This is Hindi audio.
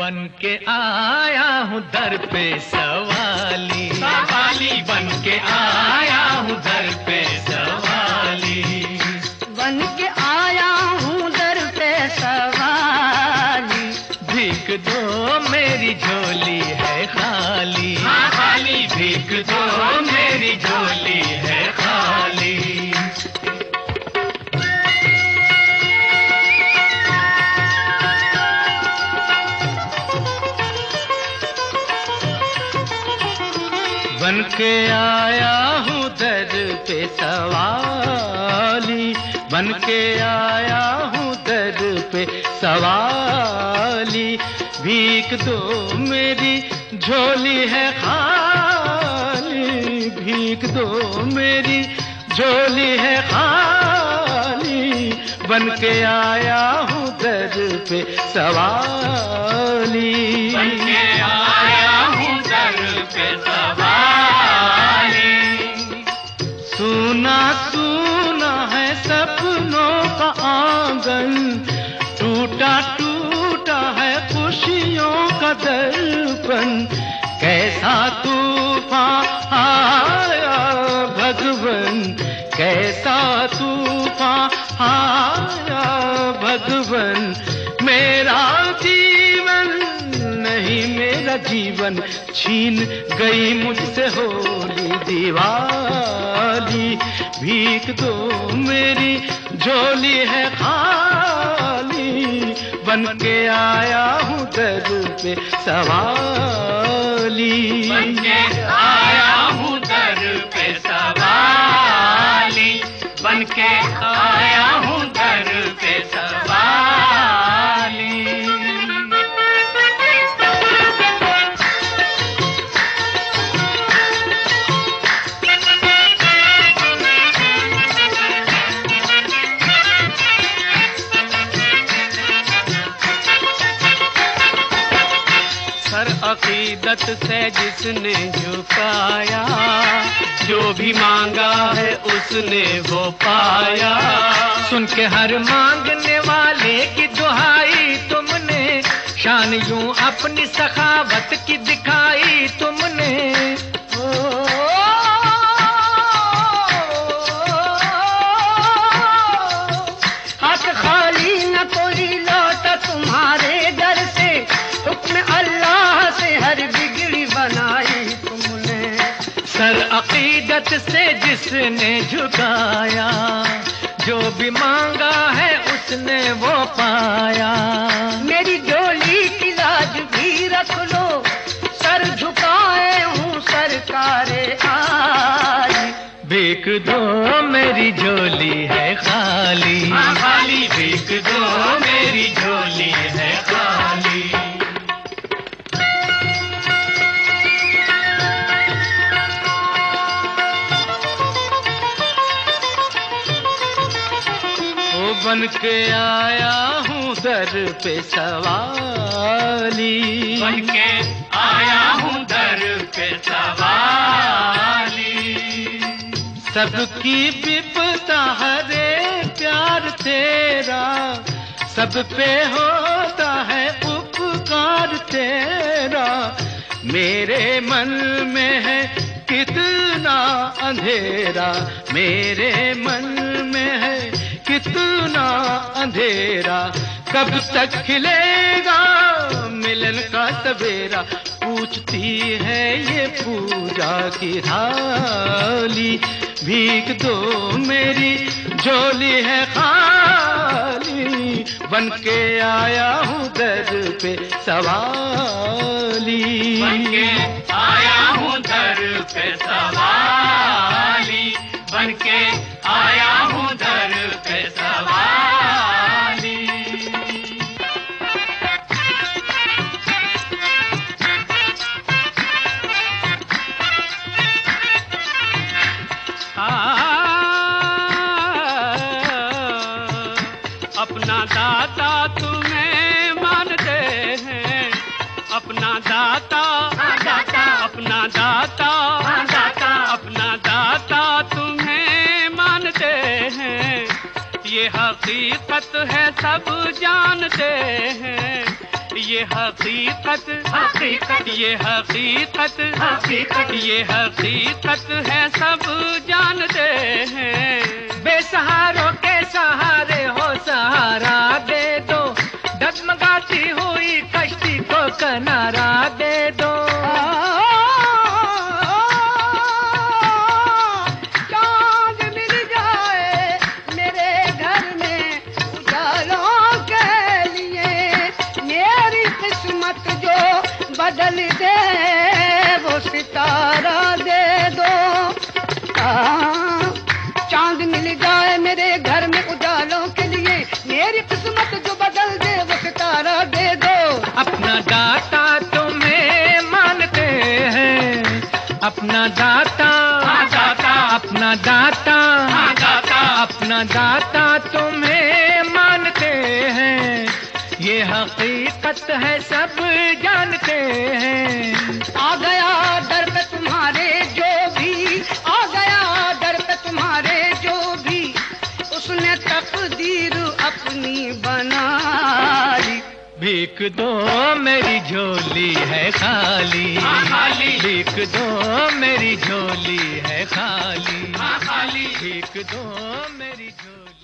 बन के आया हूँ दर पे सवाली, सवाली बन के आया हूँ दर पे सवाली, बन के आया हूँ दर पे सवाली। भीख दो मेरी झोली है खाली, खाली भीख दो मेरी झोली है खाली। बन के आया हूँ दर पे सवाली, बन के आया हूँ दर पे सवाली। भीख दो मेरी झोली है खाली, भीख दो मेरी झोली है खाली। बन के आया हूँ दर पे सवाली, बन के आया हूँ दर पे सवाली। सुना सुना है सपनों का आंगन, टूटा टूटा है खुशियों का दर्पण। कैसा तूफान आया भगवन, कैसा तूफान आया भगवन। मेरा जीवन नहीं मेरा जीवन, छीन गई मुझसे होली दिवाली। भीख दो मेरी झोली है खाली, बन के आया हूँ दर पे सवाली, बन के आया हूँ दर पे सवाली, बन के आया हूँ दर पे सवाली। सर अकीदत से जिसने झुकाया, जो भी मांगा है उसने वो पाया। सुन के हर मांगने वाले की दुहाई तुमने, शान यूं अपनी सखावत की दिखाई तुमने। हाथ खाली न कोई लौटा तुम्हारे दर से, हुक्म अल्लाह से हर बिगड़ी बनाई तुमने। सर अकीदत से जिसने झुकाया, जो भी मांगा है उसने वो पाया। मेरी झोली की लाज भी रख लो, सर झुकाए हूँ सरकारे आई। भीख दो मेरी झोली है खाली, खाली भीख दो मेरी झोली है खाली। ओ बन के आया हूँ दर पे सवाली, बन के आया हूँ दर पे सवाली। सबकी विपदा हरे प्यार तेरा, सब पे होता है उपकार तेरा। मेरे मन में है कितना अंधेरा, मेरे मन में है कितना अंधेरा। कब तक खिलेगा मिलन का सवेरा, पूछती है ये पूजा की थाली। भीख दो मेरी झोली है खाली, बन के आया हूँ दर पे सवाली, बन के आया हूँ दर पे सवाली, बन के आया हूँ दर पे सवाली। अपना दाता तुम्हें मानते हैं, अपना दाता, अपना दाता, अपना दाता तुम्हें मानते हैं। ये हकीकत है सब जानते हैं, ये हकीकत हकीकत, ये हकीकत हकीकत, ये हकीकत है, सब जानते हैं। बेसहारों के सहारे हो सहारा दे दो, डगमगाती हुई कश्ती को किनारा दे दो। चांद मिल जाए मेरे घर में उजालों के लिए, मेरी किस्मत जो बदल दे वो सितारा दे दो। चांद मिल जाए मेरे घर में उजालों के लिए, मेरी किस्मत जो बदल दे वो सितारा दे दो। अपना दाता तुम्हें मानते हैं, अपना दाता, दाता, अपना दाता, दाता, अपना दाता तुम्हें मानते हैं। ये हकीकत है, सब जानते हैं। आ गया दर पे तुम्हारे जो भी, आ गया दर पे तुम्हारे जो भी, उसने तकदीर अपनी बना ली। भीख दो मेरी झोली है खाली, खाली, भीख दो मेरी झोली है खाली, खाली, भीख दो मेरी झोली।